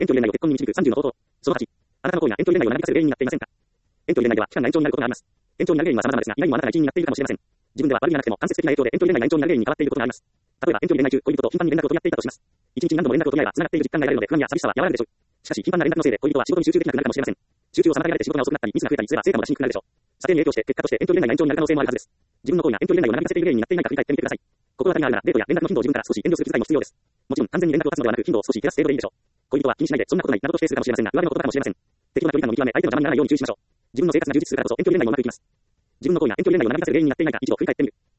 遠距離恋愛を結婚に導く30の方法。その8、あなたの行為が遠距離恋愛を長引かせる原因になっていませんか？遠距離恋愛では期間が延長になることがあります。延長になる原因は様々ですが、意外にもあなたが一因になっているかもしれません。自分では悪気がなくても間接的な影響で遠距離恋愛が延長になる原因に変わっていることがあります。例えば遠距離恋愛中、恋人と頻繁に連絡を取り合っていたとします。一日に何度も連絡を取り合えば繋がっている実感が得られるので不安や寂しさは和らぐでしょう。しかし頻繁な連絡のせいで恋人は仕事に集中できなくなるかもしれません。集中を妨げられて仕事が遅くなったり、ミスが増えたりすれば成果も出しにくくなるでしょう。査定に影響して結果として遠距離恋愛が延長になる可能性もあるはずです。自分の行為が遠距離恋愛を長引かせている原因になっていないか振り返ってみてください。心当たりがあるならデートや連絡の頻度を自分から少し遠慮する気遣いも必要です。もちろん完全に連絡を絶つのではなく頻度を少し減らす程度でいいでしょう。恋人は気にしないでそんなことないなどと否定するかもしれませんが、上辺のことかもしれません。適度な距離感を見極め相手の邪魔にならないように注意しましょう。自分の生活が充実するからこそ遠距離恋愛をうまくいきます。自分の行為が遠距離恋愛を長引かせる原因になっていないか一度振り返ってみる。